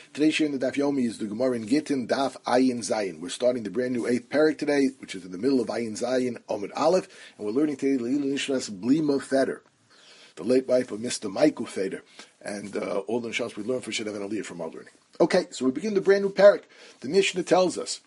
Today's share in the Daf Yomi is the Gemara in Gittin Daf Ayin Zayin. We're starting the brand new 8th parak today, which is in the middle of Ayin Zayin Omid Aleph, and we're learning today Leila Nishras Blima Feder, the late wife of Mr. Michael Feder, and all the Nishras we learned for Shedav and Aliyah from our learning. Okay, so we begin the brand new parak. The Mishnah tells us,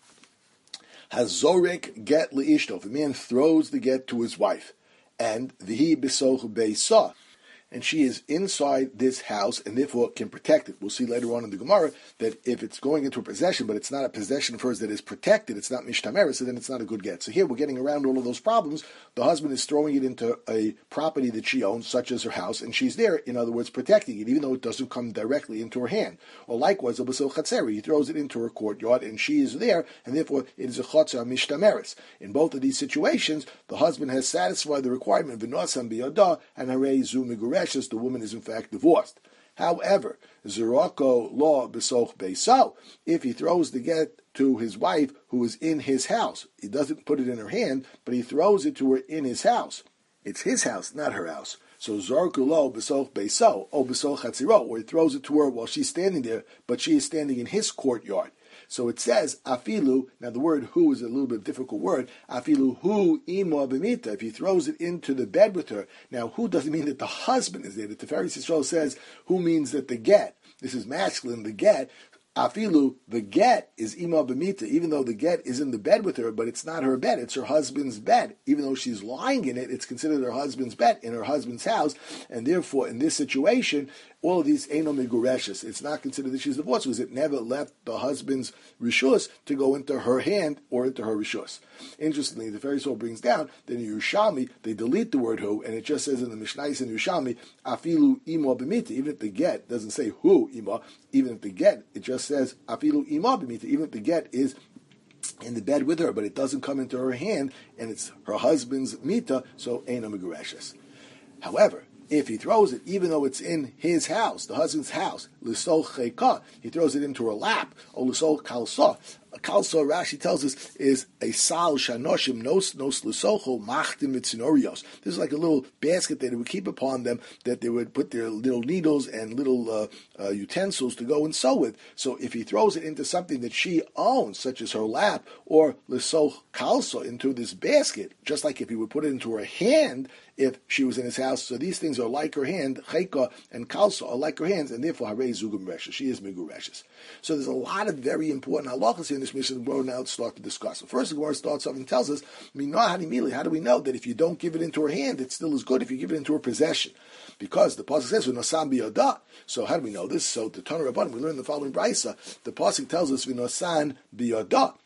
Hazorek get leishto. The man throws the get to his wife, and vihi b'soch beisa, and she is inside this house and therefore can protect it. We'll see later on in the Gemara that if it's going into a possession, but it's not a possession of hers that is protected, it's not mishtameret, so then it's not a good get. So here we're getting around all of those problems. The husband is throwing it into a property that she owns, such as her house, and she's there, in other words, protecting it, even though it doesn't come directly into her hand. Or likewise, a basel chatzeri, he throws it into her courtyard, and she is there, and therefore it is a chatzar mishtameret. In both of these situations, the husband has satisfied the requirement of v'nosam biyada and harei zu migureh. The woman is in fact divorced. However, Zerako law besoch beiso, if he throws the get to his wife who is in his house, he doesn't put it in her hand, but he throws it to her in his house. It's his house, not her house. So Zarku lo besoch beiso, o besoch chatziro, or he throws it to her while she's standing there, but she is standing in his courtyard. So it says, afilu, now the word who is a little bit difficult word, afilu hu imo b'mita, if he throws it into the bed with her. Now, who doesn't mean that the husband is there. The Tiferes Yisrael says, who means that the get, this is masculine, the get, afilu, the get is imo b'mita, even though the get is in the bed with her, but it's not her bed, it's her husband's bed. Even though she's lying in it, it's considered her husband's bed in her husband's house, and therefore, in this situation, all of these eino migureshes. It's not considered that she's divorced because it never left the husband's rishus to go into her hand or into her rishus. Interestingly, the Tiferes Yisrael brings down that in Yerushalmi they delete the word who, and it just says in the Mishnayos in Yerushalmi, afilu imo b'mita. Even if the get doesn't say who imo, even if the get, it just says afilu imo b'mita. Even if the get is in the bed with her, but it doesn't come into her hand, and it's her husband's mita, so eino migureshes. However, if he throws it, even though it's in his house, the husband's house, l'sol cheka, he throws it into her lap, or l'sol kalsa. A kalsa, Rashi tells us, is a sal shanoshim nos l'socho machtim mitzinorios. This is like a little basket that they would keep upon them, that they would put their little needles and little utensils to go and sew with. So if he throws it into something that she owns, such as her lap, or l'soch kalsa, into this basket, just like if he would put it into her hand, if she was in his house, so these things are like her hand, cheka and kalsa are like her hands, and therefore harei zugum reshes, she is migureshes. So there's a lot of very important halachas in this mission that we're now to start to discuss. So first, the Gemara starts off and tells us, how do we know that if you don't give it into her hand, it still is good if you give it into her possession? Because the pasuk says, "V'nosam biyada." So how do we know this? So the Tanur Rabbanan, we learn the following brayso. The pasuk tells us, "V'nosan biyada."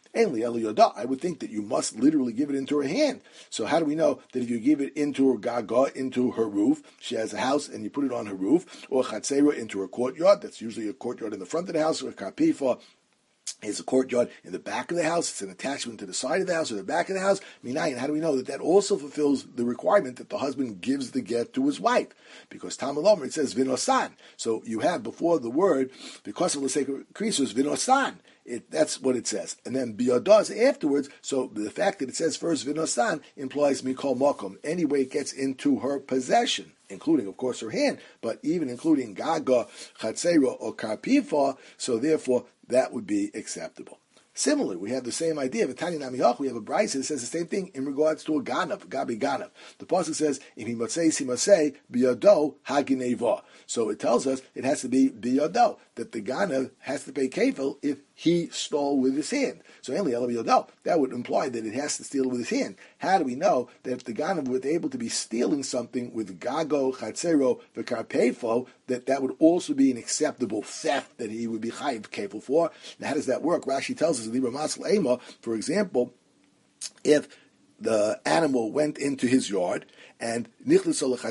I would think that you must literally give it into her hand. So how do we know that if you give it into her gaga, into her roof, she has a house and you put it on her roof, or chatzera, into her courtyard, that's usually a courtyard in the front of the house, or kapifa is a courtyard in the back of the house, it's an attachment to the side of the house or the back of the house. Minayin, how do we know that that also fulfills the requirement that the husband gives the get to his wife? Because Talmud Omer, it says vinosan. So you have before the word, because of the sacred creatures, vinosan. That's what it says. And then biyadah afterwards, so the fact that it says first vinosan implies mikol makom. Anyway, it gets into her possession, including, of course, her hand, but even including gaga, chatzera, or karpifa, so therefore that would be acceptable. Similarly, we have the same idea. We have a brayso that says the same thing in regards to a ganav, gabi ganav. The pasuk says, "Im himatzei simasei biyado hagineva." So it tells us it has to be biyado, that the ganav has to pay kefil if he stole with his hand. So only biyado, that would imply that it has to steal with his hand. How do we know that if the ganav was able to be stealing something with gago, chatzero, v'karpefo, that would also be an acceptable theft that he would be chayiv kefil for? Now, how does that work? Rashi tells us, for example, if the animal went into his yard and and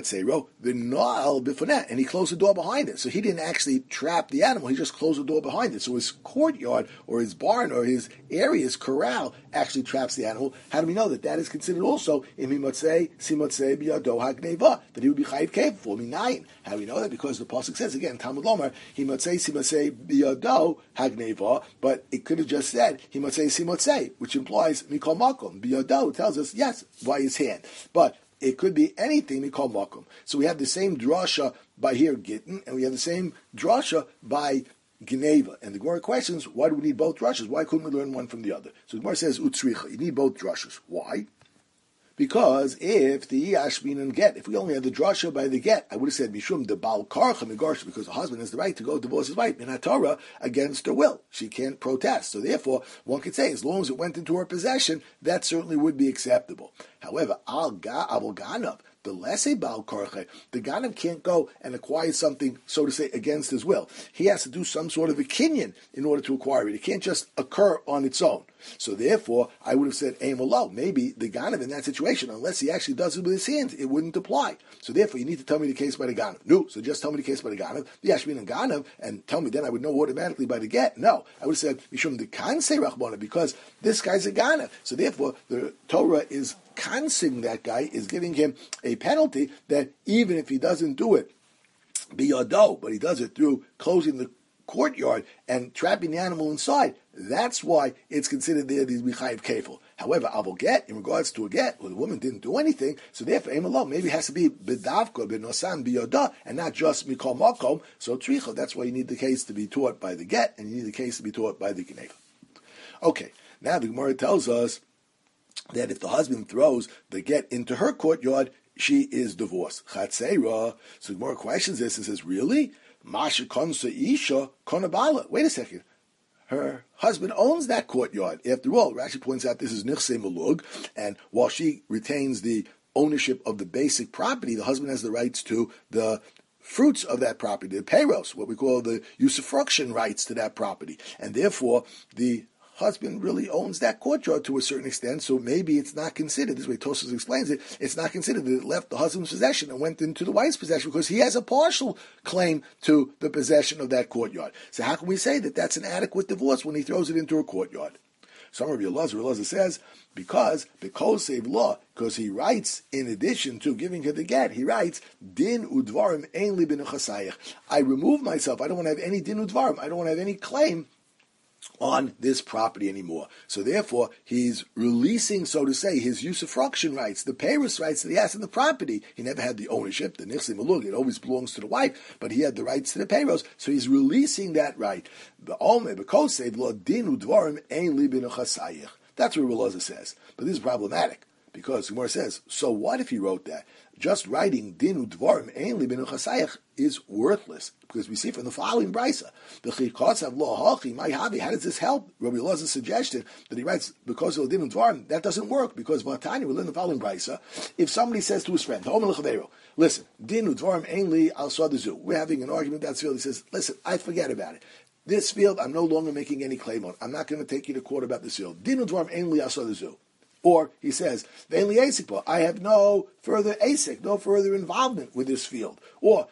he closed the door behind it. So he didn't actually trap the animal, he just closed the door behind it. So his courtyard or his barn or his area, his corral, actually traps the animal. How do we know that that is considered also that he would be chayiv kefil for minayin? How do we know that? Because the pasuk says again, Talmud Lomer, himatzei simatzei biyado hagneva, but it could have just said himatzei simatzei, which implies mikol makom. Biyado tells us yes, by his hand, but it could be anything mikol makom. So we have the same drasha by here Gittin, and we have the same drasha by Geneva. And the Gemara questions, why do we need both drushes? Why couldn't we learn one from the other? So the Gemara says, Utzricha, you need both drushes. Why? Because if the Ashbin and get, if we only had the drasha by the get, I would have said Mishum the Baal Karcha Megarsha, because the husband has the right to go divorce his wife in Torah against her will. She can't protest. So therefore, one could say, as long as it went into her possession, that certainly would be acceptable. However, Al Ganav, the Lesse Baal Karcha, the Ganav can't go and acquire something, so to say, against his will. He has to do some sort of a kinyan in order to acquire it. It can't just occur on its own. So therefore, I would have said aim alo. Maybe the Ganav in that situation, unless he actually does it with his hands, it wouldn't apply. So therefore, you need to tell me the case by the Ganav. No, so just tell me the case by the Ganav, the Ashbin and Ganav, and tell me then I would know automatically by the get. No, I would have said Mishum the Kansei Rachbana, because this guy's a Ganav. So therefore, the Torah is kansing that guy, is giving him a penalty that even if he doesn't do it biyado, but he does it through closing the courtyard and trapping the animal inside, that's why it's considered there the Michayiv Kefil. However, Avol Get, in regards to a get, well, the woman didn't do anything, so therefore, Aim alone, maybe it has to be B'davka, B'nosan, B'yodah, and not just Mikol Makom. So Tricha, that's why you need the case to be taught by the get, and you need the case to be taught by the Geneva. Okay, now the Gemara tells us that if the husband throws the get into her courtyard, she is divorced. Chatzeira. So the Gemara questions this and says, really? Masha konsa isha konabala. Wait a second. Her husband owns that courtyard. After all, Rashi points out this is nichse malug, and while she retains the ownership of the basic property, the husband has the rights to the fruits of that property, the peiros, what we call the usufruction rights to that property. And therefore, the husband really owns that courtyard to a certain extent, so maybe it's not considered, this way Tosfos explains it, it's not considered that it left the husband's possession and went into the wife's possession, because he has a partial claim to the possession of that courtyard. So how can we say that that's an adequate divorce when he throws it into a courtyard? Some of Elazar says, because save law, because he writes, in addition to giving her the get, he writes, din udvarim ein li b'nechasayich. I remove myself, I don't want to have any din udvarim, I don't want to have any claim on this property anymore. So therefore, he's releasing, so to say, his usufruction rights, the peiros rights that he has in the property. He never had the ownership, the nichse malug, it always belongs to the wife, but he had the rights to the peiros, so he's releasing that right. That's what Elazar says. But this is problematic, because Gemara says, so what if he wrote that? Just writing din udvarim ein li b'nechasayich is worthless, because we see from the following brisa, the chikotzav lo hachi my havi. How does this help? Rabbi Elazar suggested that he writes because of din udvarim. That doesn't work, because Vatani we learn the following brisa. If somebody says to his friend, listen, din udvarim ein li al sadazu. We're having an argument that's field. He says, listen, I forget about it. This field, I'm no longer making any claim on. I'm not going to take you to court about this field. Din udvarim ein li al sadazu. Or he says, I have no further asik, no further involvement with this field. Or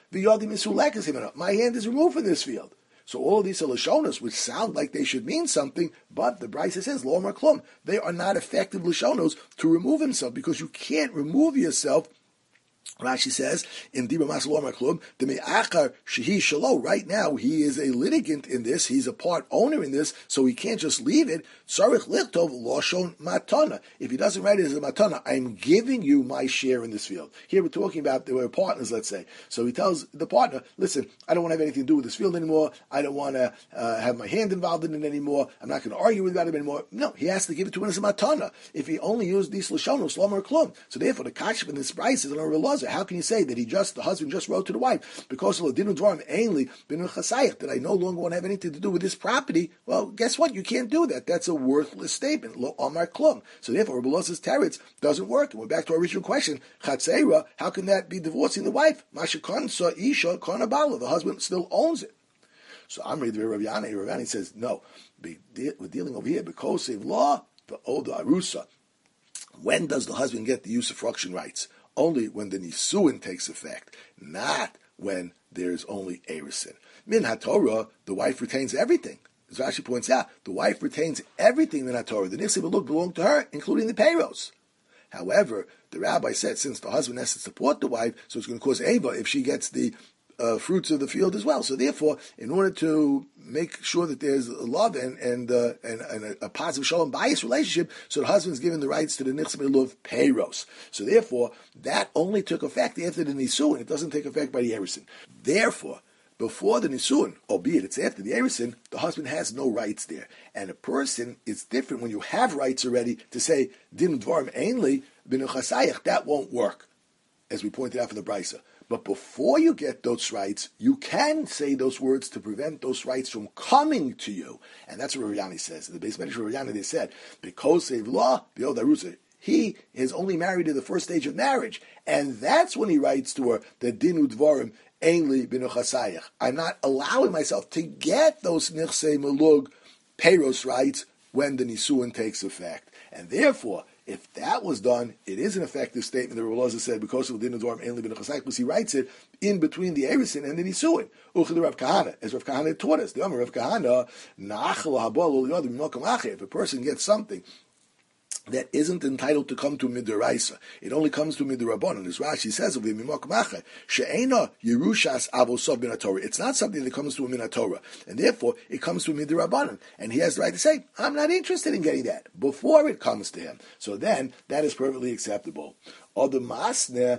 my hand is removed from this field. So all of these are lashonos, which sound like they should mean something, but the Brisa says, lo amar klum. They are not effective lashonos to remove himself, because you can't remove yourself. Rashi says in Dibra Masal Omar Klub, the me'achar shehi shalo. Right now, he is a litigant in this. He's a part owner in this, so he can't just leave it. Sarich lichtov loshon matana. If he doesn't write it as a matana, I'm giving you my share in this field. Here we're talking about they were partners, let's say. So he tells the partner, listen, I don't want to have anything to do with this field anymore. I don't want to have my hand involved in it anymore. I'm not going to argue about it anymore. No, he has to give it to him as a matana. If he only used these lashonos, lomar klum. So therefore, the kashif in this price is an real. How can you say that the husband just wrote to the wife, because of dinu dvarim ainly b'nu chasayich, that I no longer want to have anything to do with this property? Well, guess what? You can't do that. That's a worthless statement. Lo amar klum. So therefore, Rabbi Elazar's teretz doesn't work. And we're back to our original question. Chatzeira, how can that be divorcing the wife? Mashakan sa isha karnabala. The husband still owns it. So Amri the Rav Yana says, no, we're dealing over here because of law, the old arusa. When does the husband get the usufruction rights? Only when the nisuin takes effect, not when there's only erisin. Min haTorah, the wife retains everything. As Rashi points out, the wife retains everything min haTorah. The nichse malug belong to her, including the peiros. However, the rabbi said, since the husband has to support the wife, so it's going to cause ava if she gets the fruits of the field as well. So therefore, in order to make sure that there's love and a positive shalom bias relationship, so the husband's given the rights to the nichse malug peiros. So therefore, that only took effect after the nisuin. It doesn't take effect by the erisin. Therefore, before the Nisuin, albeit it's after the Erisin, the husband has no rights there. And a person is different when you have rights already to say, Din Dvarim Ainli, Binu Chasayach, that won't work, as we pointed out for the Brisa. But before you get those rights, you can say those words to prevent those rights from coming to you. And that's what Rav Yani says. In the base of Rav Yani, they said, because save law, the old Arusa, he is only married in the first stage of marriage. And that's when he writes to her, the Dinu Dvarim, Ainli Binu Chasayach. I'm not allowing myself to get those Nichsei Melug Peiros rights when the Nisuin takes effect. And therefore, if that was done, it is an effective statement that Rav Elazar said because of the Din Dvarim Ainli Binu Chasayach, because he writes it in between the Erisin and the Nisuin. Uchid Rav Kahana, as Rav Kahana taught us. The Amar Rav Kahana, if a person gets something that isn't entitled to come to Midoraisa, it only comes to Midorabanan. As Rashi says, it's not something that comes to a Minatorah, and therefore it comes to Midorabanan, and he has the right to say, I'm not interested in getting that, before it comes to him. So then, that is perfectly acceptable. So a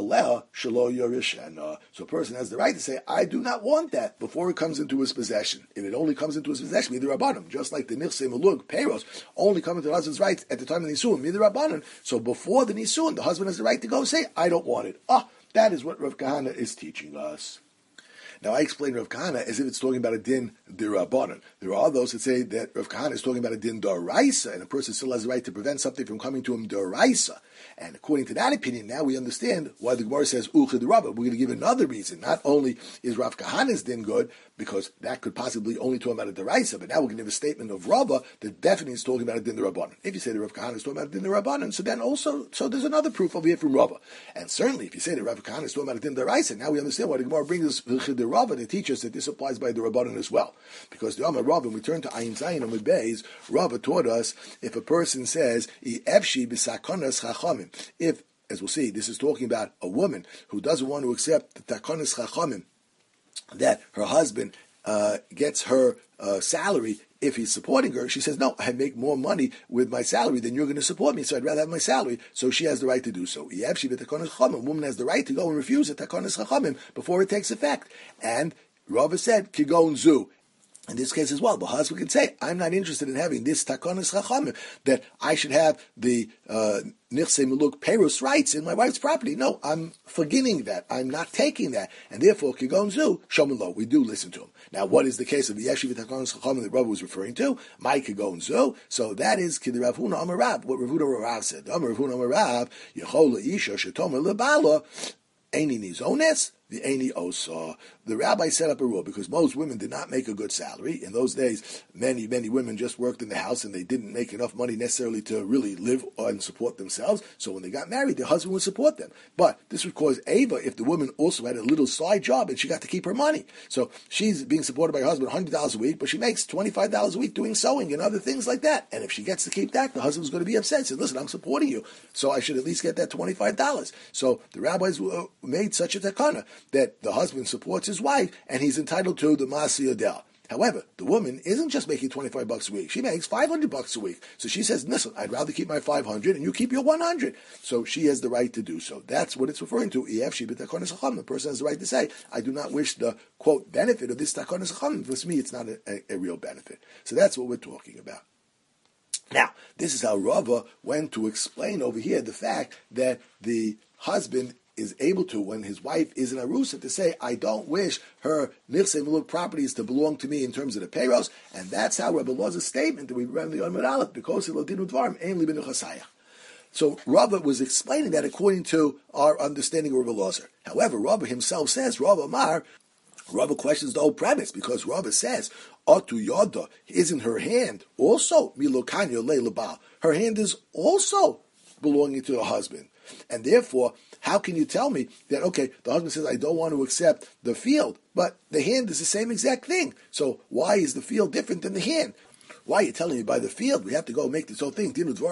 person has the right to say, I do not want that before it comes into his possession. If it only comes into his possession, midrabanan, just like the nichsei melug, peiros, only come into the husband's rights at the time of the nisuin, midrabanan. So before the nisuin, the husband has the right to go say, I don't want it. That is what Rav Kahana is teaching us. Now, I explain Rav Kahana as if it's talking about a din d'Rabbanan. There are those that say that Rav Kahana is talking about a din d'Oraisa, and a person still has the right to prevent something from coming to him d'Oraisa. And according to that opinion, now we understand why the Gemara says Uchid Rabba. We're going to give another reason. Not only is Rav Kahana's din good, because that could possibly only talk about a d'Oraisa, but now we're going to give a statement of Rabba that definitely is talking about a din d'Rabbanan. If you say that Rav Kahana is talking about a din d'Rabbanan, so then also, so there's another proof over here from Rabba. And certainly, if you say that Rav Kahana is talking about a din d'Oraisa, now we understand why the Gemara brings us Uchid Rabba to teach us that this applies by the Rabbanan as well. Because the Amar Rabba, when we turn to Ayin Zayin Amud Beis, Rabba taught us if a person says, Efshi b'sakonas chachamim, if, as we'll see, this is talking about a woman who doesn't want to accept the takonas chachamim, that her husband gets her salary if he's supporting her. She says, no, I make more money with my salary than you're going to support me, so I'd rather have my salary. So she has the right to do so. A woman has the right to go and refuse a takonas chachamim before it takes effect. And Rava said, Kigon Zu. In this case as well, the husband can say, I'm not interested in having this takonas chachamim, that I should have the nichsei meluk peiros rights in my wife's property. No, I'm forgetting that. I'm not taking that. And therefore, Kigon Zu, Shomelo, we do listen to him. Now, what is the case of the yeshiva takonas chachamim that Rav was referring to? My Kigon Zu. So that is Kid Rav Huna Amar Rav, what Rav Huna Rav said. Amar Rav Huna Amar Rav, Yechola Isha Shetomer Lebala, Eini Nizones, the Eini Osa. The rabbi set up a rule because most women did not make a good salary. In those days, many women just worked in the house and they didn't make enough money necessarily to really live and support themselves. So when they got married, their husband would support them. But this would cause Ava if the woman also had a little side job and she got to keep her money. So she's being supported by her husband $100 a week, but she makes $25 a week doing sewing and other things like that. And if she gets to keep that, the husband's going to be upset. He says, listen, I'm supporting you, so I should at least get that $25. So the rabbis made such a takana that the husband supports his wife and he's entitled to the Masi Adel. However, the woman isn't just making $25 a week. She makes $500 a week. So she says, listen, I'd rather keep my $500 and you keep your $100. So she has the right to do so. That's what it's referring to. The person has the right to say, I do not wish the, quote, benefit of this takonas chachamim. For me, it's not a real benefit. So that's what we're talking about. Now, this is how Rava went to explain over here the fact that the husband is able to, when his wife is an arusa, to say, I don't wish her nichsei meluk properties to belong to me in terms of the peiros, and that's how Rabbi Elazar's statement that we read in the Amud Aleph, because he lo dinu dvarim, ein li binu chasayach. So Rava was explaining that according to our understanding of Rabbi Elazar. However, Rava himself says, Rava questions the whole premise, because Rava says, Atu Yada is in her hand also milokanya leilabal. Her hand is also belonging to the husband. And therefore, how can you tell me that, okay, the husband says, I don't want to accept the field, but the hand is the same exact thing. So why is the field different than the hand? Why are you telling me by the field we have to go make this whole thing, whereas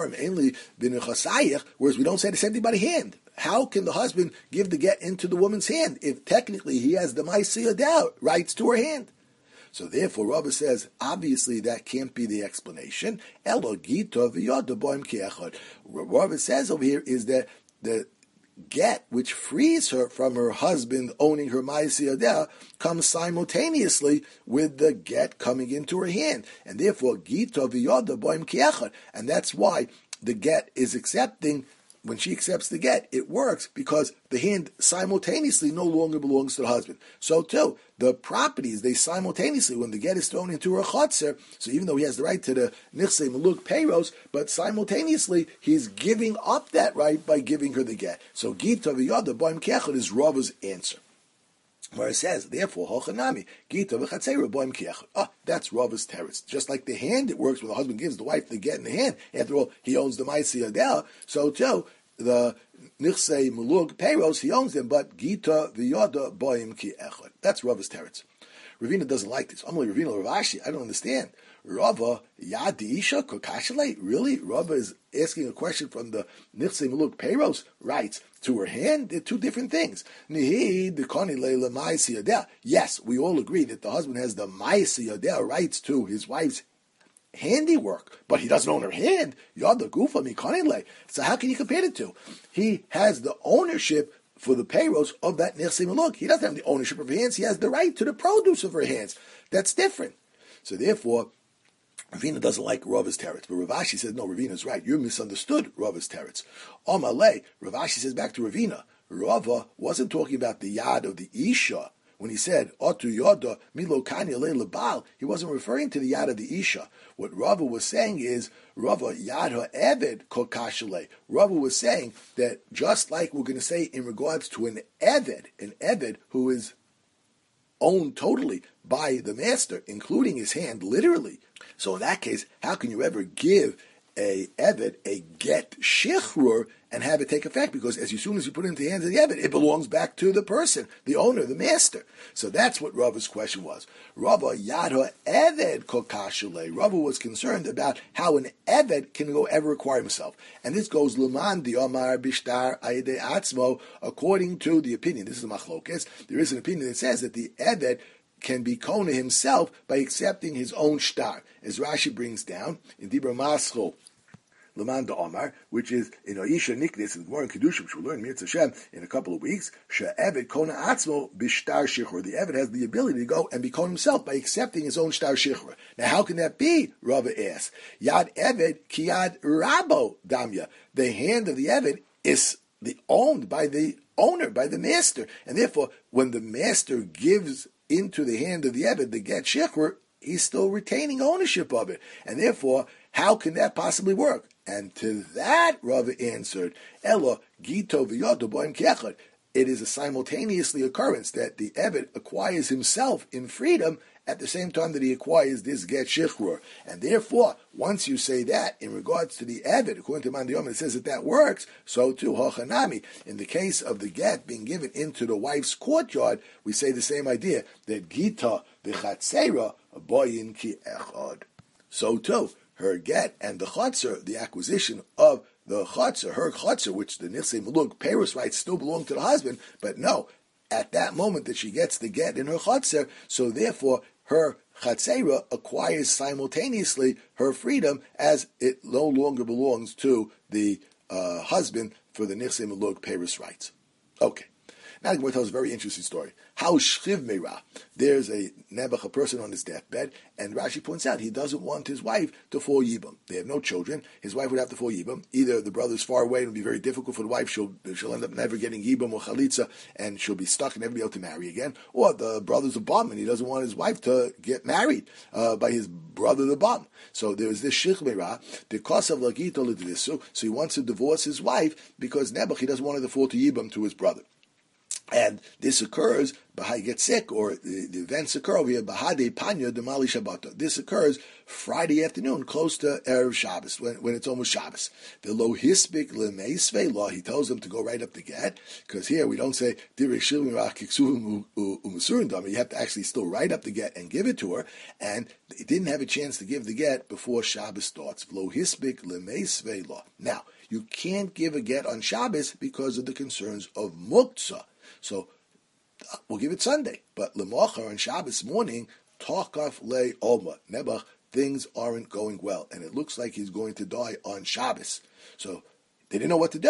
we don't say the same thing by the hand? How can the husband give the get into the woman's hand if technically he has the Ma'aseh rights to her hand? So therefore, Rava says, obviously that can't be the explanation. Rava says over here is that the get which frees her from her husband owning her Ma'aseh Yodeh comes simultaneously with the get coming into her hand, and therefore Gita v'yoda boim kiechad, and that's why the get is accepting. When she accepts the get, it works because the hand simultaneously no longer belongs to the husband. So too, the properties, they simultaneously, when the get is thrown into her chotzer, so even though he has the right to the nichsei melug peiros, but simultaneously he's giving up that right by giving her the get. So Gita v'yoda boim kechad is Rava's answer. Where it says, therefore, hochanami, Gita v'chatzera boim kiechad. That's Rava's teretz. Just like the hand, it works when the husband gives the wife the get in the hand. After all, he owns the Ma'aseh Yodeh. So too, the nichsei mulug peiros, he owns them, but Gita v'yoda boim kiechad. That's Rava's teretz. Ravina doesn't like this. Amalei Ravina Rav Ashi, I don't understand. Rava yad isha kokashale. Really? Rava is asking a question from the nichsei mulug peiros. Writes to her hand. They're two different things. Nihi dekoni leila ma'aseh yodeh. Yes, we all agree that the husband has the ma'aseh yodeh rights to his wife's handiwork, but he doesn't own her hand. Yada gufa mikoni le. So how can you compare the two? He has the ownership for the payros of that nichsei mulug. He doesn't have the ownership of her hands. He has the right to the produce of her hands. That's different. So therefore, Ravina doesn't like Rava's teretz, but Rav Ashi says, no, Ravina's right. You misunderstood Rava's teretz. Amalei, Rav Ashi says back to Ravina, Rava wasn't talking about the yad of the Isha. When he said, Otu yoda milo kanya le lebal, he wasn't referring to the yad of the Isha. What Rava was saying is, Rava yad ha'eved kokashale. Rava was saying that just like we're going to say in regards to an eved who is owned totally by the master, including his hand, literally. So in that case, how can you ever give a eved a get shichrur and have it take effect? Because as soon as you put it into the hands of the eved, it belongs back to the person, the owner, the master. So that's what Rava's question was. Rava yad eved kokashule. Rava was concerned about how an eved can go ever acquire himself, and this goes leman di omar bishtar ayde atzmo. According to the opinion, this is a machlokes. There is an opinion that says that the eved can be kona himself by accepting his own shtar, as Rashi brings down in Dibra Maschol, Leman da Omar, which is in Aisha Niknis and Gemara and Kedusha, which we'll learn Mirz Hashem in a couple of weeks. She'eved kona atzmo b'shtar shichur. The eved has the ability to go and be kona himself by accepting his own shtar shichur. Now, how can that be? Rava asks. Yad eved ki yad rabo damya. The hand of the eved is owned by the owner, by the master, and therefore, when the master gives into the hand of the eved the get shechur, he's still retaining ownership of it, and therefore, how can that possibly work? And to that, Rava answered, Ella gito v'yodo boim kiechad. It is a simultaneously occurrence that the eved acquires himself in freedom at the same time that he acquires this get shichrur. And therefore, once you say that, in regards to the eved, according to Mandi Yom, it says that works, so too, hochanami. In the case of the get being given into the wife's courtyard, we say the same idea, that gita v'chatzera boyin ki echad. So too, her get and the chotzer, the acquisition of the chotzer, her chotzer, which the nichsei mulug peiros rights still belong to the husband, but no, at that moment that she gets the get in her chotzer, so therefore her chatzera acquires simultaneously her freedom as it no longer belongs to the husband for the nichsei mulug peiros rights. Okay. Now the Gemara tells a very interesting story. How shchiv meira. There's a Nebuch, a person on his deathbed, and Rashi points out he doesn't want his wife to fall yibam. They have no children. His wife would have to fall yibam. Either the brother's far away and it'll be very difficult for the wife. She'll end up never getting yibam or chalitza, and she'll be stuck and never be able to marry again. Or the brother's a bum and he doesn't want his wife to get married by his brother the bum. So there's this shich meira. The cost of lagito l'dvisu. So he wants to divorce his wife because Nebuch, he doesn't want her to fall to yibam to his brother. And this occurs, Bahai gets sick, or the events occur over here, Bahade Panya de Mali Shabbat. This occurs Friday afternoon, close to Erev Shabbos, when it's almost Shabbos. The lo hispik lemeisve law, he tells them to go right up the get, because here we don't say, you have to actually still write up the get and give it to her, and they didn't have a chance to give the get before Shabbos starts. Lo hispik lemeisve law. Now, you can't give a get on Shabbos because of the concerns of muktzah. So we'll give it Sunday, but Lemachar on Shabbos morning, Takaf Le Oma Nebuch, things aren't going well, and it looks like he's going to die on Shabbos. So they didn't know what to do.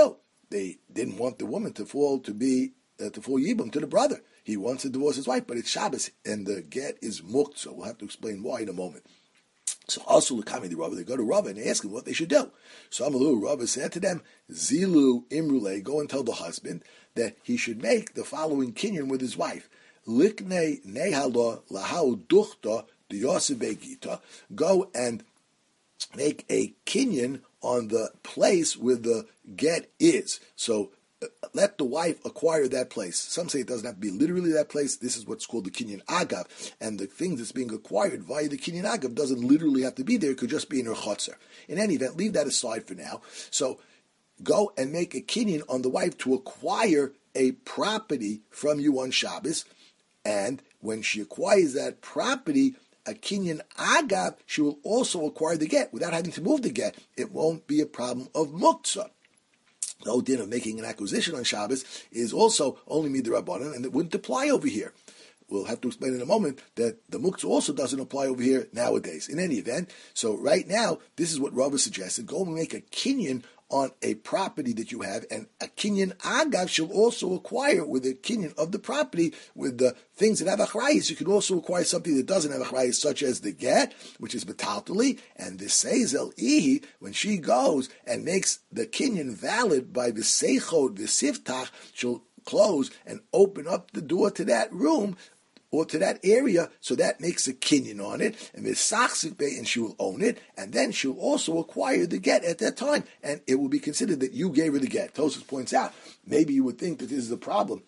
they didn't want the woman to fall yibum to the brother. He wants to divorce his wife, but it's Shabbos, and the get is muktzah. We'll have to explain why in a moment. So also Lakami the Rava, they go to Rava and they ask him what they should do. So Amalu, Rava said to them, Zilu Imrule, go and tell the husband that he should make the following kinyan with his wife. Likne nehalo lahau duchta diyosebe gita. Go and make a kinyan on the place where the get is. So let the wife acquire that place. Some say it doesn't have to be literally that place. This is what's called the kinyan agav. And the thing that's being acquired via the kinyan agav doesn't literally have to be there. It could just be in her chotzer. In any event, leave that aside for now. So go and make a kinyan on the wife to acquire a property from you on Shabbos. And when she acquires that property, a kinyan agav, she will also acquire the get. Without having to move the get, it won't be a problem of muktzah. The whole din of making an acquisition on Shabbos is also only midrabanan, and it wouldn't apply over here. We'll have to explain in a moment that the muktzah also doesn't apply over here nowadays. In any event, so right now, this is what Rava suggested. Go and make a kinyan on a property that you have, and a kinyan agav shall also acquire with the kinyan of the property, with the things that have achrayis. You can also acquire something that doesn't have achrayis, such as the get, which is metaltali, and the seizel ihi, when she goes and makes the kinyan valid by the seichod, the siftach, she'll close and open up the door to that room, or to that area, so that makes a kinyan on it, and she will own it, and then she'll also acquire the get at that time, and it will be considered that you gave her the get. Tosfos points out, maybe you would think that this is a problem.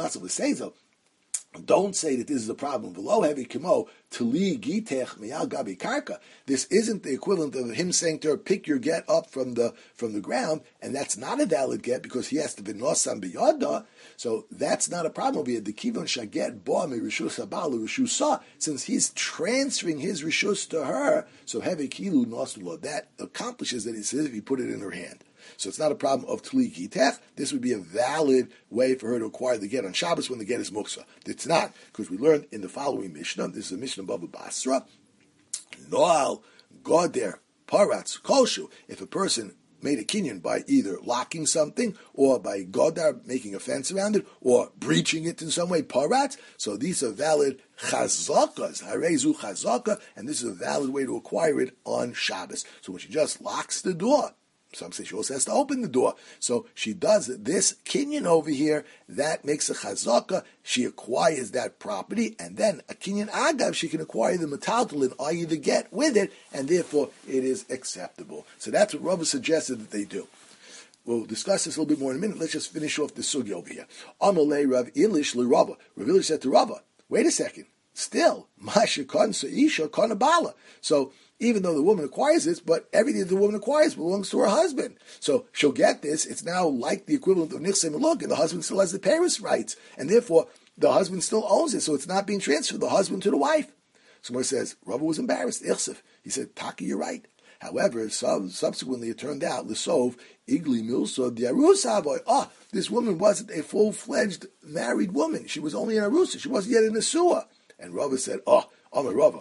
Don't say that this is a problem. Below heavy kimo tali gitech miyal gabi karka. This isn't the equivalent of him saying to her, "Pick your get up from the ground," and that's not a valid get because he has to be nosam biyada. So that's not a problem. We had the kivon shaget bo mi rishus abal rishusa. Since he's transferring his rishus to her, so heavy kilu noslo, that accomplishes that. He says if he put it in her hand. So it's not a problem of tli gitech. This would be a valid way for her to acquire the get on Shabbos when the get is muksa. It's not, because we learned in the following Mishnah, this is a Mishnah Baba Basra, Noal Goder Paratz Kolshu, if a person made a kinyan by either locking something or by godar, making a fence around it, or breaching it in some way, parat. So these are valid chazakas, harezu chazaka, and this is a valid way to acquire it on Shabbos. So when she just locks the door, some say she also has to open the door. So she does this kinyan over here, that makes a chazaka, she acquires that property, and then a kinyan agav, she can acquire the metaltalin, i.e. the get with it, and therefore it is acceptable. So that's what Rava suggested that they do. We'll discuss this a little bit more in a minute. Let's just finish off the sugi over here. Amalei Rav Ilish l'Rava. Rav Ilish said to Rava, wait a second, still, Masha Kansa Isha Kanabala. So even though the woman acquires this, but everything that the woman acquires belongs to her husband. So she'll get this. It's now like the equivalent of Nichse Meluk, and the husband still has the parents' rights. And therefore, the husband still owns it, so it's not being transferred, the husband to the wife. Someone says, Rava was embarrassed. Ichsef. He said, Taki, you're right. However, subsequently it turned out, L'sov, Igli Milso, the Arusa, this woman wasn't a full-fledged married woman. She was only an Arusa. She wasn't yet in a Nesua. And Rava said, Amar Rava,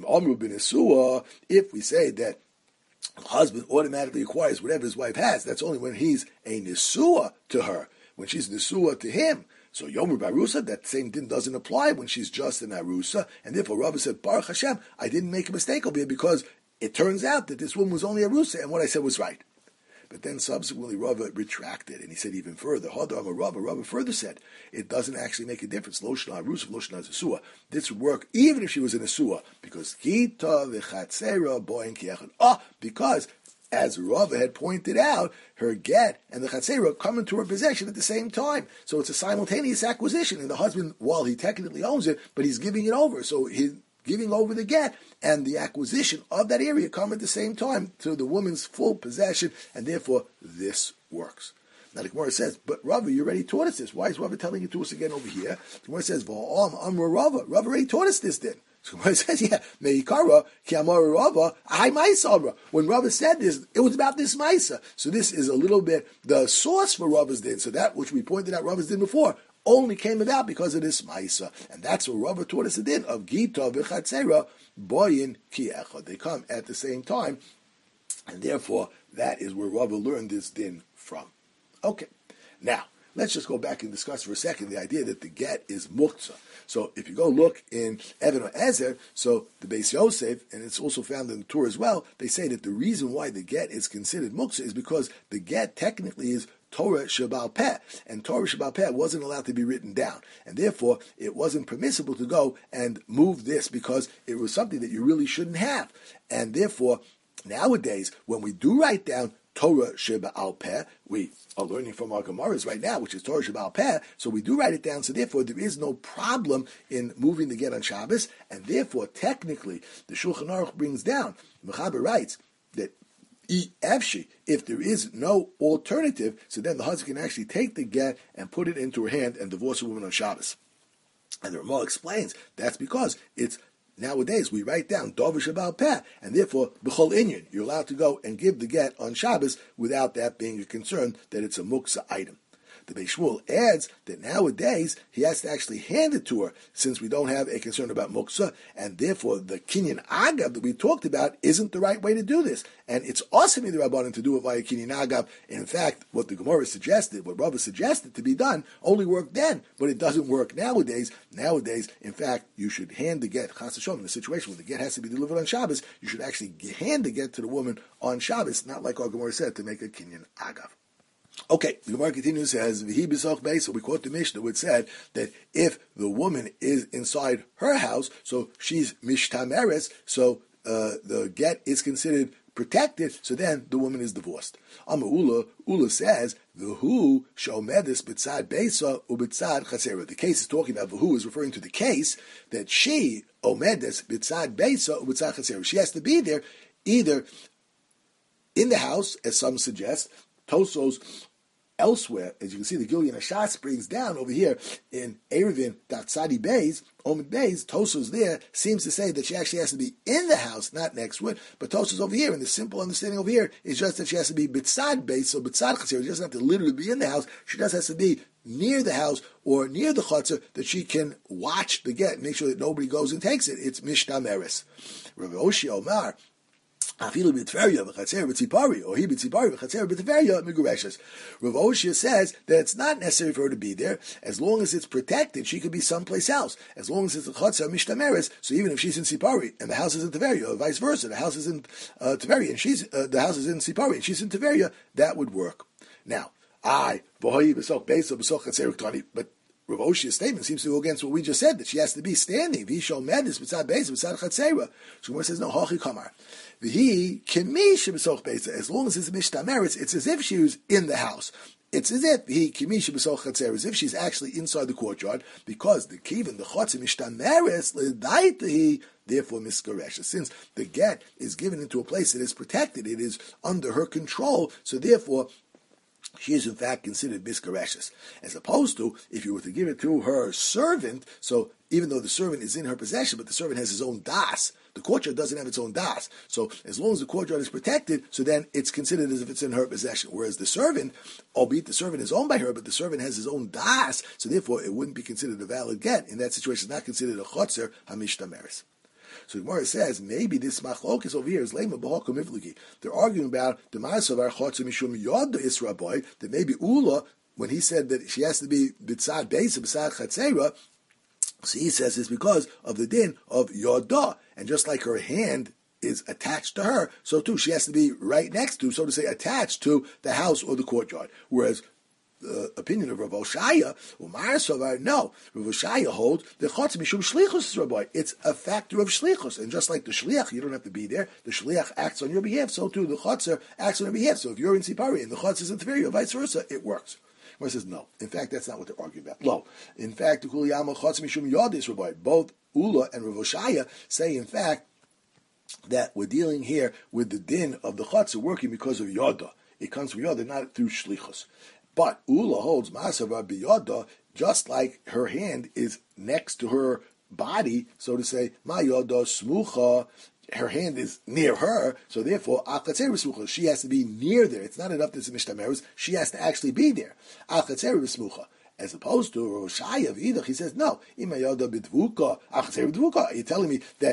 if we say that the husband automatically acquires whatever his wife has, that's only when he's a Nesua to her, when she's Nesua to him. So Yomer Barusa, that same din doesn't apply when she's just an Arusa, and therefore Rava said, Baruch Hashem, I didn't make a mistake over here because it turns out that this woman was only Arusa, and what I said was right. But then subsequently Rava retracted, and he said even further, Rava further said, it doesn't actually make a difference, Loshna Arusa, Loshna Zasua. This would work even if she was in a Sua, because Kita v'chatzera boin kiechad. Because, as Rava had pointed out, her get and the chatzera come into her possession at the same time. So it's a simultaneous acquisition, and the husband, while he technically owns it, but he's giving it over. So he's giving over the get and the acquisition of that area come at the same time to the woman's full possession, and therefore this works. Now the Gemara says, but Rava, you already taught us this. Why is Rava telling it to us again over here? The Gemara says, Rava already taught us this then. So the Gemara says, Meikara, ki amar Rava, I maisa. When Rava said this, it was about this maisa. So this is a little bit the source for Rava's din. So that which we pointed out Rava's din before only came about because of this maisa. And that's what Rava taught us the din of Gita v'chatzera boyin ki echad. They come at the same time, and therefore that is where Rava learned this din from. Okay, Now, let's just go back and discuss for a second the idea that the get is muktzah. So if you go look in Even HaEzer, so the Beis Yosef, and it's also found in the Torah as well, they say that the reason why the get is considered muktzah is because the get technically is Torah Shebal Peh, and Torah Shebal Peh wasn't allowed to be written down, and therefore it wasn't permissible to go and move this because it was something that you really shouldn't have, and therefore nowadays when we do write down Torah Sheba'al Peh, we are learning from our Gemaras right now, which is Torah Sheba'al Peh, so we do write it down, so therefore there is no problem in moving the get on Shabbos, and therefore technically the Shulchan Aruch brings down, Mechaber writes, that if there is no alternative, so then the husband can actually take the get and put it into her hand and divorce a woman on Shabbos. And the Ramah explains that's because it's nowadays we write down Dover Shabbat Peh, and therefore B'chol Inyan, you're allowed to go and give the get on Shabbos without that being a concern that it's a muksa item. The Beis Shmuel adds that nowadays he has to actually hand it to her since we don't have a concern about muksa, and therefore the kinyan agav that we talked about isn't the right way to do this. And it's awesome in the Rabbanan to do it via kinyan agav. In fact, what the Gemara suggested, what Rava suggested to be done, only worked then, but it doesn't work nowadays. Nowadays, in fact, you should hand the get, chas v'shalom, in a situation where the get has to be delivered on Shabbos, you should actually hand the get to the woman on Shabbos, not like our Gemara said, to make a kinyan agav. Okay, the Gemara continues, says, V'hi b'soch beis, so we quote the Mishnah, which said that if the woman is inside her house, so she's mishtameres, so the get is considered protected, so then the woman is divorced. Amar Ula says, V'hu shomedis b'tzad beisa u'b'tzad chasera. The case is talking about, V'hu is referring to the case that she, omedis b'tzad beisa u'b'tzad chasera. She has to be there either in the house, as some suggest. Tosos elsewhere, as you can see, the Gilyon Hashas brings down over here in Erevin Datzadi Beis, Omid Beis, Tosos there seems to say that she actually has to be in the house, not next to it, but Tosos over here, and the simple understanding over here is just that she has to be Bitzad Beis, so Bitzad Chaser, she doesn't have to literally be in the house, she just has to be near the house or near the Chaser that she can watch the get, make sure that nobody goes and takes it. It's Mishnah Meres. Rav Oshi Omar, Afilu b'Tveria v'chatzer b'tzipari, or he b'tzipari v'chatzer b'Tveria migureshes. Rav Oshia says that it's not necessary for her to be there as long as it's protected. She could be someplace else as long as it's a chatzer mishtameres. So even if she's in Tzipari and the house is in Tveria, or vice versa, the house is in Tveria and she's the house is in Tzipari and she's in Tveria, that would work. Now, but Rav Oshia's statement seems to go against what we just said, that she has to be standing. V'ishol medis b'tzad beis b'tzad chatzera. So Gemara says, no, hachi kamar. V'hi kemish b'soch beis. As long as it's mishtameres, it's as if she was in the house. It's as if he kemish b'soch chatzera, as if she's actually inside the courtyard, because the kivin, the chotzer mishtameres, l'daitahi, therefore miskaresha. Since the get is given into a place that is protected, it is under her control, so therefore she is in fact considered biskareshus, as opposed to if you were to give it to her servant. So even though the servant is in her possession, but the servant has his own das, the courtyard doesn't have its own das. So as long as the courtyard is protected, so then it's considered as if it's in her possession. Whereas the servant, albeit the servant is owned by her, but the servant has his own das, so therefore it wouldn't be considered a valid get. In that situation, it's not considered a chotzer hamishtameres. So the Gemara says maybe this machlokes over here is lema b'hokum ivligi. They're arguing about the ma'asav our chotzer mishum yoda isra boy, that maybe Ula, when he said that she has to be b'tzad beis b'tzad chatzera, so he says it's because of the din of yoda, and just like her hand is attached to her, so too she has to be right next to, so to say, attached to the house or the courtyard. Whereas the opinion of Rav Oshaya, no, Rav Oshaya holds the chotzer mishum shlichus rabbi. It's a factor of shlichus, and just like the shliach, you don't have to be there. The shliach acts on your behalf, so too the chotzer acts on your behalf. So if you're in Sipari and the chotzer is in Tveria, vice versa, it works. Where it says no. In fact, that's not what they're arguing about. No. In fact, the kuliyama chotzer mishum yodis rabbi. Both Ula and Rav Oshaya say, in fact, that we're dealing here with the din of the chotzer working because of yoda. It comes from yoda, not through shlichus. But Ula holds Masava Biyoda, just like her hand is next to her body, so to say, Mayoda Smucha, her hand is near her, so therefore, Smucha, she has to be near there. It's not enough that it's a Mishtameres, she has to actually be there. Smucha. As opposed to Roshaya of Idach, he says, no, Imayoda Bidvuka, You're telling me that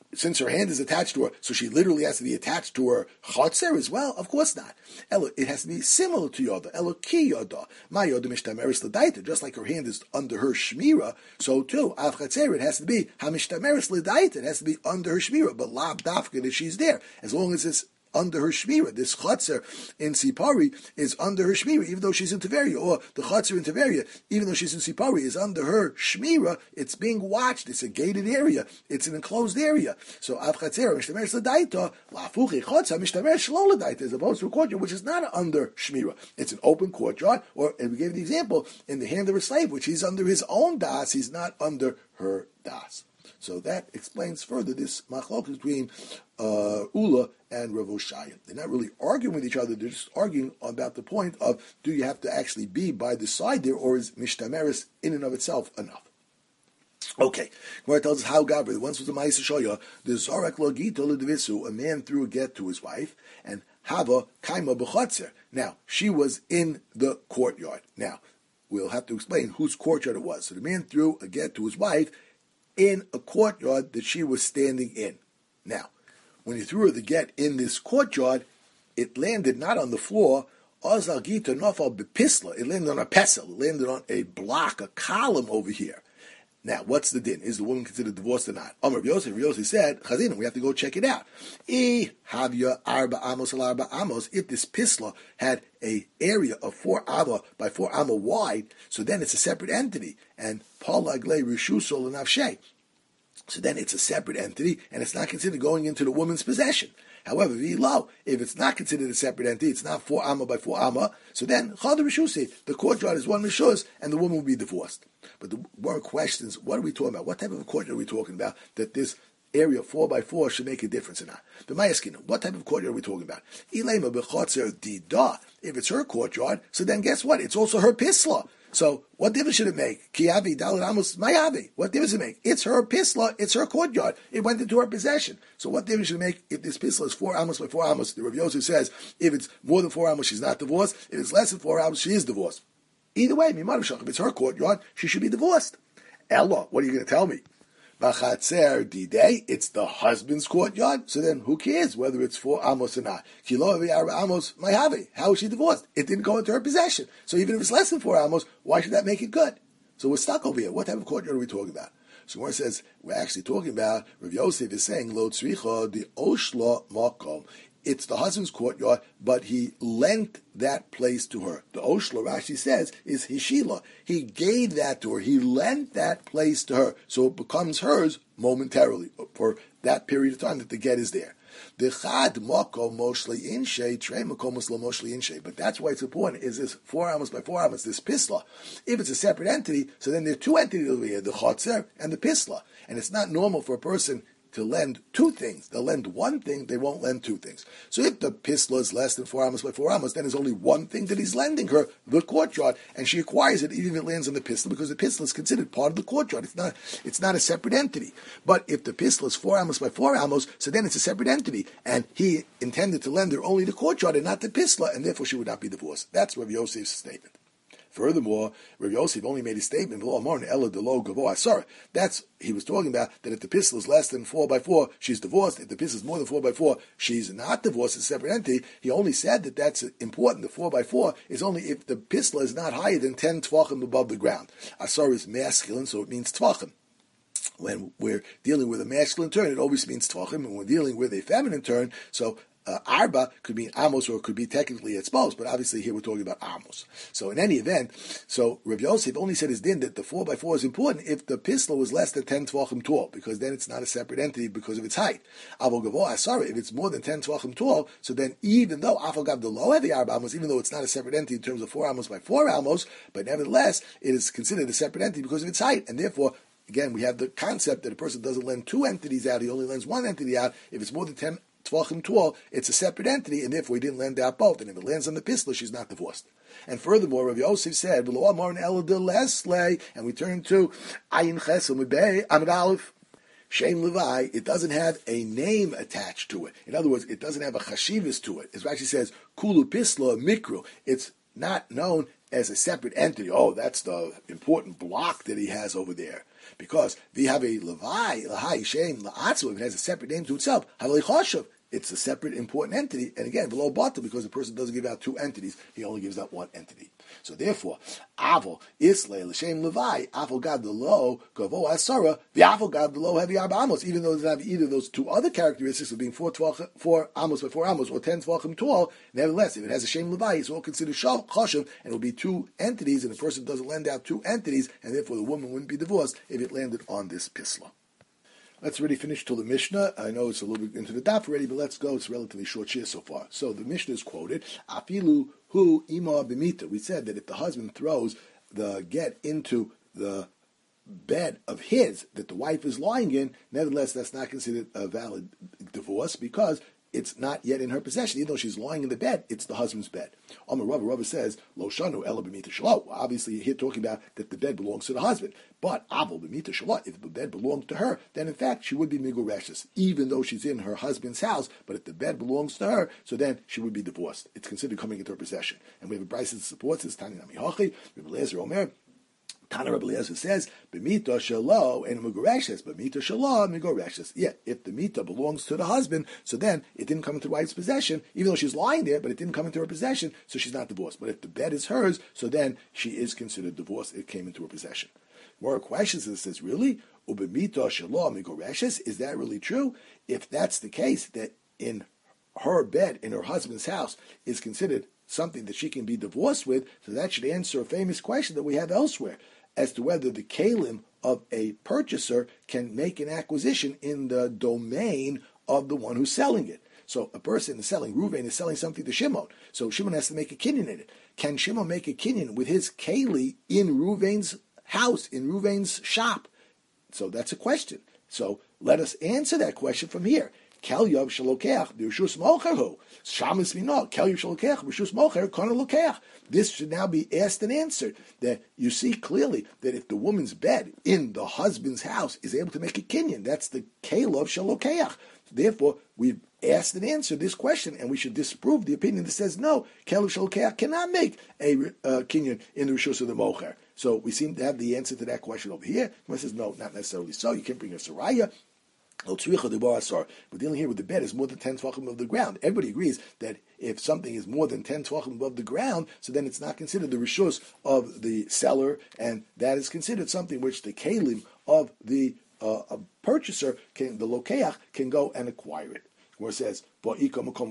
since her hand is attached to her, so she literally has to be attached to her chotzer as well? Of course not. It has to be similar to yoda. Ki yoda. My yoda mishtameris l'daita. Just like her hand is under her shmira, so too, av chatzer, it has to be hamishtameris l'daita. It has to be under her shmira, but lab dafka that she's there. As long as it's under her shmira. This chotzer in Sipari is under her shmira, even though she's in Tiveria, or the chotzer in Tiveria, even though she's in Sipari, is under her shmira. It's being watched. It's a gated area. It's an enclosed area. So av chatzer mishtameres l'daita lafuchi chotzer mishtameres shlo l'daita, as opposed to a courtyard which is not under shmira. It's an open courtyard, or and we gave the example in the hand of a slave, which he's under his own das. He's not under her das. So that explains further this machlokes between Ula and Rav Oshaya. They're not really arguing with each other, they're just arguing about the point of, do you have to actually be by the side there, or is mishtameris in and of itself enough? Okay, Gemara tells us how Gabriel, once was a Ma'aseh Shoya, the Zorak lo gito l'devisu, a man threw a get to his wife, and Hava kaima b'chotzer. Now, she was in the courtyard. Now, we'll have to explain whose courtyard it was. So the man threw a get to his wife in a courtyard that she was standing in. Now, when he threw her the get in this courtyard, it landed not on the floor, it landed on a pesel, it landed on a block, a column over here. Now, what's the din? Is the woman considered divorced or not? Amar Yosef said, Chazina, we have to go check it out. If this pisla had an area of 4 amma by 4 amma wide, so then it's a separate entity. And Palagle Rishusol and Avshe. So then it's a separate entity, and it's not considered going into the woman's possession. However, if it's not considered a separate entity, it's not 4 amma by 4 amma, so then Chad Rishusi, the courtyard is 1 Rishus, and the woman will be divorced. But the more questions, what are we talking about? What type of a courtyard are we talking about that this area 4 by 4 should make a difference or not? But my asking, what type of courtyard are we talking about? If it's her courtyard, so then guess what? It's also her pisla. So what difference should it make? Kiavi Dalit Amos Mayavi. What difference does it make? It's her pisla. It's her courtyard. It went into her possession. So what difference should it make if this pisla is 4 amos by 4 amos? The Rav Yosef says if it's more than 4 amos, she's not divorced. If it's less than 4 amos, she is divorced. Either way, if it's her courtyard, she should be divorced. Ella, what are you going to tell me? Bachatzer didei, it's the husband's courtyard. So then, who cares whether it's 4 amos or not? Kilo amos mayhavi. How is she divorced? It didn't go into her possession. So even if it's less than 4 amos, why should that make it good? So we're stuck over here. What type of courtyard are we talking about? So Gemara says we're actually talking about Rav Yosef is saying lo tzricha the oshla makom. It's the husband's courtyard, but he lent that place to her. The Oshla, Rashi says, is Hishila. He gave that to her. He lent that place to her. So it becomes hers momentarily for that period of time that the get is there. But that's why it's important, is this 4 amos by 4 amos, this pisla. If it's a separate entity, so then there are 2 entities over here, the chotzer and the pisla. And it's not normal for a person to lend 2 things. They'll lend 1 thing, they won't lend 2 things. So if the pisla is less than 4 amos by 4 amos, then there's only 1 thing that he's lending her, the courtyard, and she acquires it even if it lands on the pisla, because the pisla is considered part of the courtyard. It's not a separate entity. But if the pisla is 4 amos by 4 amos, so then it's a separate entity, and he intended to lend her only the courtyard and not the pisla, and therefore she would not be divorced. That's Rav Yosef's statement. Furthermore, Rav Yosef only made a statement, that's, he was talking about that if the pisla is less than 4 by 4, she's divorced. If the pisla is more than 4 by 4, she's not divorced, it's a separate entity. He only said that that's important. The 4 by 4 is only if the pisla is not higher than 10 tvachim above the ground. Asar is masculine, so it means tvachim. When we're dealing with a masculine term, it always means tvachim. When we're dealing with a feminine term, so arba could mean amos, or it could be technically it's both, but obviously here we're talking about amos. So in any event, so Rav Yosef only said his din that the 4 by 4 is important if the pisla was less than 10 tvachim tall, because then it's not a separate entity because of its height. Avol gavo asara, if it's more than 10 tvachim tall, so then even though afal gav the low the arba amos, even though it's not a separate entity in terms of 4 amos by 4 amos, but nevertheless it is considered a separate entity because of its height, and therefore again we have the concept that a person doesn't lend 2 entities out, he only lends 1 entity out. If it's more than 10 tvachim tall, it's a separate entity, and therefore he didn't lend out both. And if it lands on the pisla, she's not divorced. And furthermore, Rav Yosef said, and we turn to Ayin Ches Amid Aleph, Shem Levi, it doesn't have a name attached to it. In other words, it doesn't have a chashivas to it. As Rashi says, Kulu Pisla Mikru. It's not known as a separate entity. Oh, that's the important block that he has over there. Because we have a Levi, Lahai, Shem, La'atzu, if it has a separate name to itself, Havali Choshev, it's a separate important entity, and again, below bata, because the person doesn't give out two entities, he only gives out one entity. So therefore, Avo, Islay, L'Shem Levi, Avo Gad Lo, Gavo Asara, the Avo Gad Lo Heavy Arba Amos, even though it doesn't have either of those two other characteristics of being 4 Amos by 4 Amos, or 10 Tvachim tall, nevertheless, if it has a Shem Levi, it's all considered Choshev, and it will be two entities, and the person doesn't lend out two entities, and therefore the woman wouldn't be divorced if it landed on this Pisla. Let's already finish till the Mishnah. I know it's a little bit into the daf already, but let's go. It's a relatively short shir so far. So the Mishnah is quoted, Afilu hu ima b'mita. We said that if the husband throws the get into the bed of his that the wife is lying in, nevertheless, that's not considered a valid divorce because it's not yet in her possession. Even though she's lying in the bed, it's the husband's bed. Amar Rava says, Lo shanu ela b'mita shelo. Obviously, you're here talking about that the bed belongs to the husband. But avol b'mita shelo, if the bed belonged to her, then in fact she would be migureshes, even though she's in her husband's house. But if the bed belongs to her, so then she would be divorced. It's considered coming into her possession. And we have a brayso that supports this. Tani nami hachi, Rebbe Eliezer Omer. Tana Rebbe Eliezer says, "B'mita shelo and megoreshes, b'mita shelo megoreshes." Yeah, if the mita belongs to the husband, so then it didn't come into the wife's possession, even though she's lying there, but it didn't come into her possession, so she's not divorced. But if the bed is hers, so then she is considered divorced. It came into her possession. More questions. It says, really, ub'mita shelo megoreshes? Is that really true? If that's the case, that in her bed in her husband's house is considered something that she can be divorced with, so that should answer a famous question that we have elsewhere, as to whether the kalim of a purchaser can make an acquisition in the domain of the one who's selling it. So a person is selling, Reuven is selling something to Shimon, so Shimon has to make a kinyan in it. Can Shimon make a kinyan with his keli in Reuven's house, in Reuven's shop? So that's a question. So let us answer that question from here. Kelyav shalokech b'rishus mocherhu. Shamas v'no. Kelyav shalokech b'rishus mocher kana lokech. This should now be asked and answered. That you see clearly that if the woman's bed in the husband's house is able to make a kinyan, that's the kelyav shalokech. Therefore, we've asked and answered this question, and we should disprove the opinion that says no, kelyav shalokech cannot make a kinyan in the rishus of the mocher. So we seem to have the answer to that question over here. One says no, not necessarily so. You can't bring a saraya. We're dealing here with the bed is more than 10 tvachim above the ground. Everybody agrees that if something is more than 10 tvachim above the ground, so then it's not considered the rishus of the seller, and that is considered something which the kalim of the purchaser, the lokeach, can go and acquire it. Where it says, but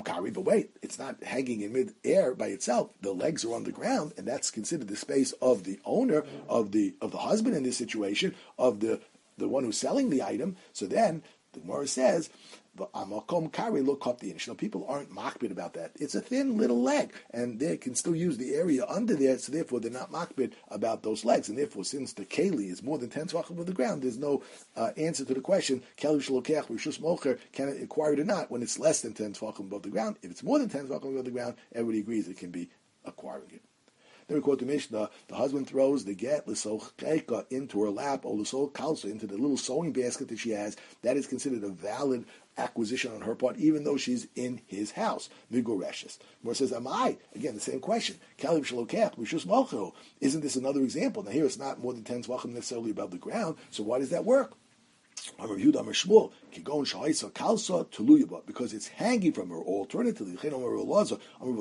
wait, it's not hanging in mid-air by itself. The legs are on the ground, and that's considered the space of the owner, of the husband in this situation, of the one who's selling the item. So then the Gemara says, people aren't makbid about that. It's a thin little leg, and they can still use the area under there, so therefore they're not makbid about those legs. And therefore, since the keli is more than 10 tvachim above the ground, there's no answer to the question, keli shalokech rishus mocher, can it acquire it or not, when it's less than 10 tvachim above the ground. If it's more than 10 tvachim above the ground, everybody agrees it can be acquiring it. Then we quote the Mishnah, the husband throws the get l'sol cheka into her lap, or l'sol kalsa into the little sewing basket that she has. That is considered a valid acquisition on her part, even though she's in his house. Migoreshes. More says, am I? Again, the same question. Kalib shalokech, rishus mochu. Isn't this another example? Now here it's not more than 10 tvachim necessarily above the ground, so why does that work? Because it's hanging from her. Or alternatively, that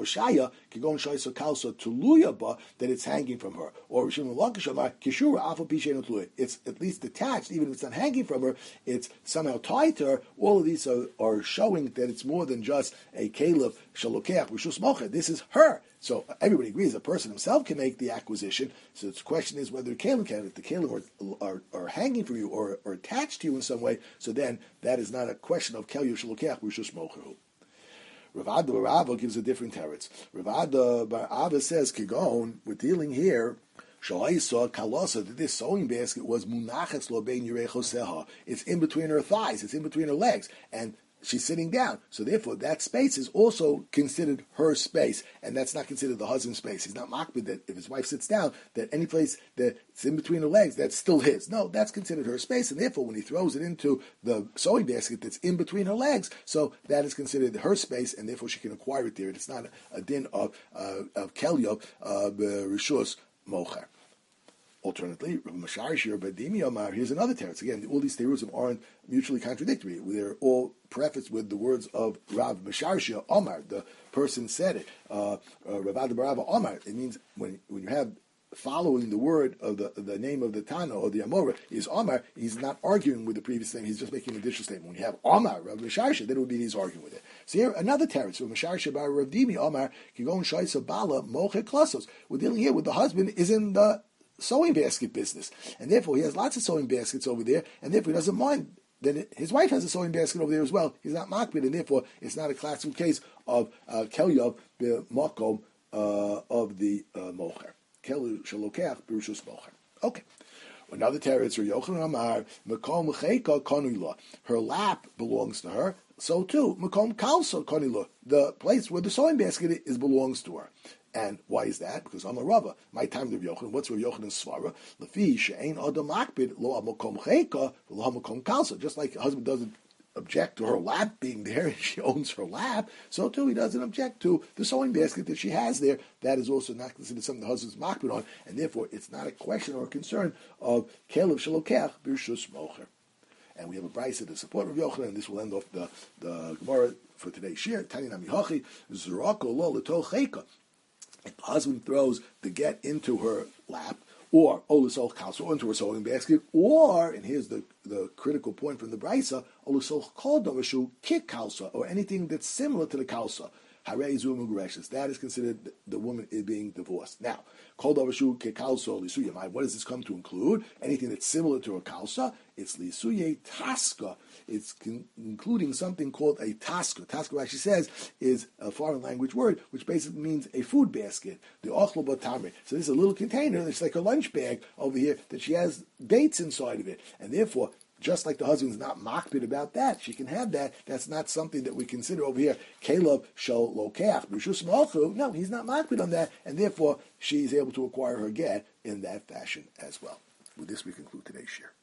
it's hanging from her. Or it's at least detached, even if it's not hanging from her, it's somehow tied to her. All of these are showing that it's more than just a kalef shalokech rishus mocher. This is her. So everybody agrees a person himself can make the acquisition. So the question is whether the kalim can. If the kalim are hanging from you or attached to you in some way, so then that is not a question of kel yushalokech rishus mocher. Rav Ada bar Ava gives a different teretz. Rav Ada bar Ava says, Kigon, we're dealing here, Shalaisa Kalasa, that this sewing basket was munachetz lo bein yirechoseha. It's in between her thighs, it's in between her legs, and she's sitting down. So therefore, that space is also considered her space, and that's not considered the husband's space. He's not makbid that if his wife sits down, that any place that's in between her legs, that's still his. No, that's considered her space, and therefore, when he throws it into the sewing basket that's in between her legs, so that is considered her space, and therefore she can acquire it there. It's not a din of kelyo rishus mocher. Alternately, Rav Masharshir Badimi Omar, here's another teretz. Again, all these terutzim aren't mutually contradictory. They're all prefaced with the words of Rav Masharshir Omar. The person said it. Rav Adabarava Omar. It means when you have following the word of the name of the Tana or the Amora is Omar, he's not arguing with the previous name, he's just making an additional statement. When you have Omar, Rav Masharsha, then it would be he's arguing with it. So here, another teretz, Rav Masharsha bar Rav Dimi, Omar, Kigon Shaisa Bala, Moche Klasos. We're dealing here with the husband is in the sewing basket business, and therefore he has lots of sewing baskets over there, and therefore he doesn't mind. Then his wife has a sewing basket over there as well. He's not makbid, and therefore it's not a classical case of Kelyav b'makom of the mocher. Okay. Another teretz, Yochanan Amar, Makom Cheka Konila. Her lap belongs to her, so too, Makom Kalsa Konila. The place where the sewing basket is belongs to her. And why is that? Because I'm a Rava. My time to Yochanan. What's Rav Yochanan's svara? Lefi she'ein adam makbid lo makom cheka lo makom kalsa. Just like a husband doesn't object to her lap being there, and she owns her lap, so too he doesn't object to the sewing basket that she has there. That is also not considered something the husband's makbid on, and therefore it's not a question or a concern of kelev shalokech b'rshus mocher. And we have a brayso to support Rav Yochanan, and this will end off the Gemara for today's shir. Tani nami hachi zurako lo l'tol cheka. If the husband throws the get into her lap, or olusol kalsa, or into her sewing basket, or, and here's the critical point from the brayso, olusol kol davashu kik kalsa, or anything that's similar to the kalsa. Harei zu mugreshus. That is considered the woman is being divorced. Now, kol davashu kik kalsa lisuya. What does this come to include? Anything that's similar to a kalsa. It's lisuye taska. It's including something called a taska. Taska, actually says, is a foreign language word, which basically means a food basket. The ochlo batamre. So this is a little container. It's like a lunch bag over here that she has dates inside of it, and therefore, just like the husband's not makbid about that, she can have that. That's not something that we consider over here. Caleb shall lokeach. No, he's not makbid on that, and therefore she's able to acquire her get in that fashion as well. With this, we conclude today's share.